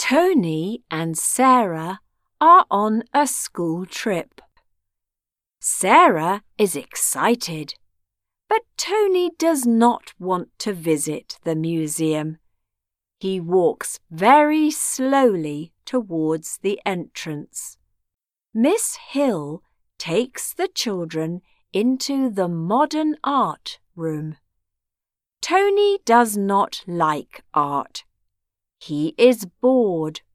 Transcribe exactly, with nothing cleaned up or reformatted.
Tony and Sarah are on a school trip. Sarah is excited, but Tony does not want to visit the museum. He walks very slowly towards the entrance. Miss Hill takes the children into the modern art room. Tony does not like art. He is bored